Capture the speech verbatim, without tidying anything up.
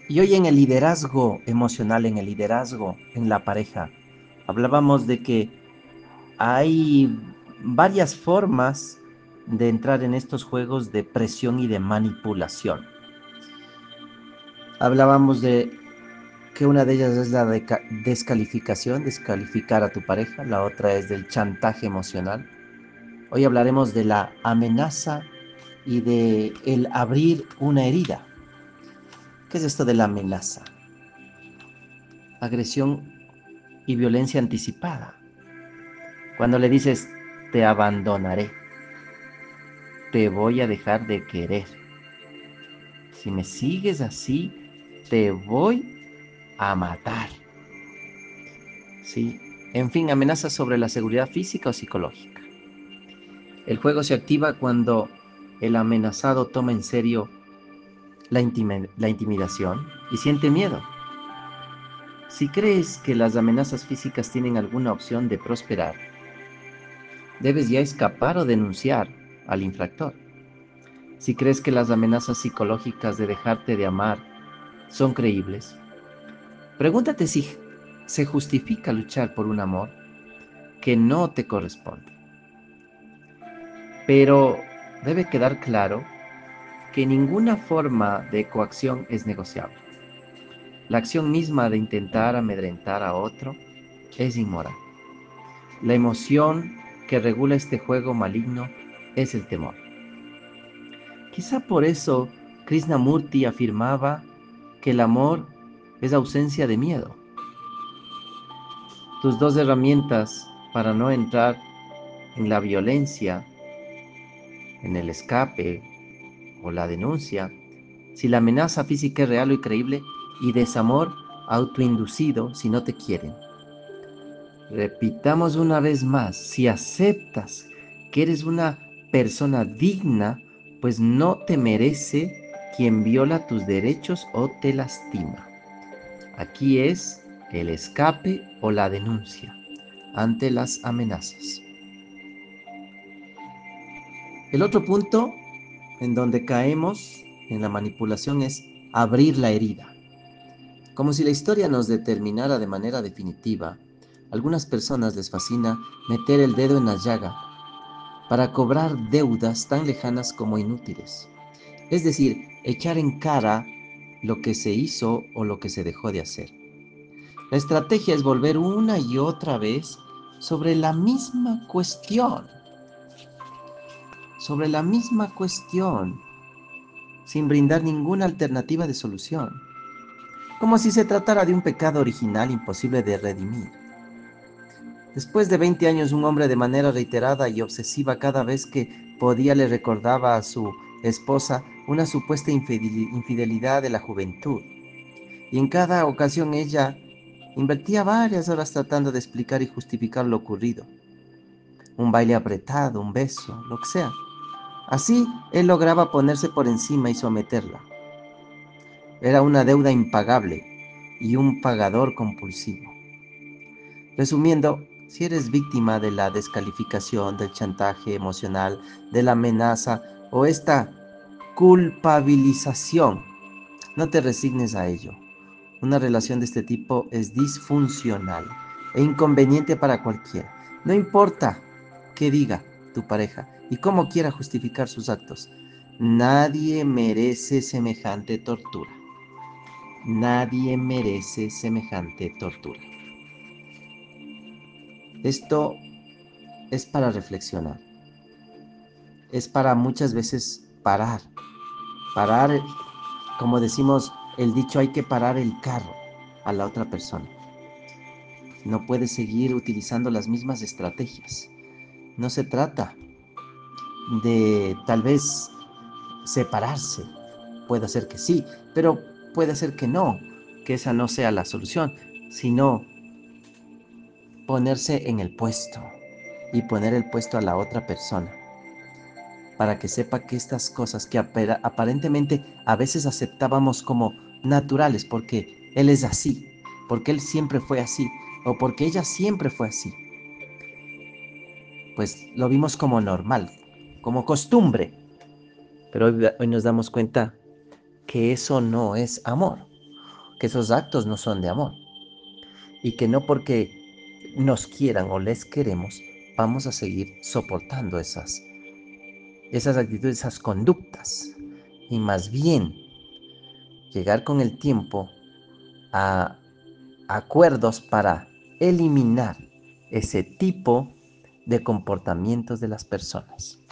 Y hoy en el liderazgo emocional, en el liderazgo en la pareja, hablábamos de que hay varias formas de entrar en estos juegos de presión y de manipulación. Hablábamos de que una de ellas es la de descalificación, descalificar a tu pareja, la otra es del chantaje emocional. Hoy hablaremos de la amenaza y de el abrir una herida. ¿Qué es esto de la amenaza? Agresión y violencia anticipada. Cuando le dices, te abandonaré, te voy a dejar de querer. Si me sigues así, te voy a matar. ¿Sí? En fin, amenazas sobre la seguridad física o psicológica. El juego se activa cuando el amenazado toma en serio la, intima- la intimidación y siente miedo. Si crees que las amenazas físicas tienen alguna opción de prosperar, debes ya escapar o denunciar al infractor. Si crees que las amenazas psicológicas de dejarte de amar son creíbles, pregúntate si se justifica luchar por un amor que no te corresponde. Pero debe quedar claro que ninguna forma de coacción es negociable. La acción misma de intentar amedrentar a otro es inmoral. La emoción que regula este juego maligno es el temor. Quizá por eso Krishnamurti afirmaba que el amor es ausencia de miedo. Tus dos herramientas para no entrar en la violencia, en el escape o la denuncia, si la amenaza física es real y creíble, y desamor autoinducido si no te quieren. Repitamos una vez más, si aceptas que eres una persona digna, pues no te merece quien viola tus derechos o te lastima. Aquí es el escape o la denuncia ante las amenazas. El otro punto en donde caemos en la manipulación es abrir la herida. Como si la historia nos determinara de manera definitiva, a algunas personas les fascina meter el dedo en la llaga para cobrar deudas tan lejanas como inútiles. Es decir, echar en cara lo que se hizo o lo que se dejó de hacer. La estrategia es volver una y otra vez sobre la misma cuestión, sobre la misma cuestión, sin brindar ninguna alternativa de solución, como si se tratara de un pecado original imposible de redimir. Después de veinte años, un hombre de manera reiterada y obsesiva cada vez que podía le recordaba a su esposa una supuesta infidelidad de la juventud. Y en cada ocasión ella invertía varias horas tratando de explicar y justificar lo ocurrido. Un baile apretado, un beso, lo que sea. Así él lograba ponerse por encima y someterla. Era una deuda impagable y un pagador compulsivo. Resumiendo, si eres víctima de la descalificación, del chantaje emocional, de la amenaza o esta culpabilización, no te resignes a ello. Una relación de este tipo es disfuncional e inconveniente para cualquiera. No importa qué diga tu pareja y cómo quiera justificar sus actos. Nadie merece semejante tortura. Nadie merece semejante tortura. Esto es para reflexionar. Es para muchas veces parar. Parar, como decimos el dicho, hay que parar el carro a la otra persona. No puedes seguir utilizando las mismas estrategias. No se trata de tal vez separarse. Puede ser que sí, pero puede ser que no, que esa no sea la solución, sino ponerse en el puesto y poner el puesto a la otra persona para que sepa que estas cosas que aparentemente a veces aceptábamos como naturales porque él es así, porque él siempre fue así o porque ella siempre fue así, pues lo vimos como normal, como costumbre. Pero hoy, hoy nos damos cuenta que eso no es amor. que esos actos no son de amor y que no porque nos quieran o les queremos vamos a seguir soportando esas, esas actitudes, esas conductas. Y más bien llegar con el tiempo a acuerdos para eliminar ese tipo de comportamientos de las personas.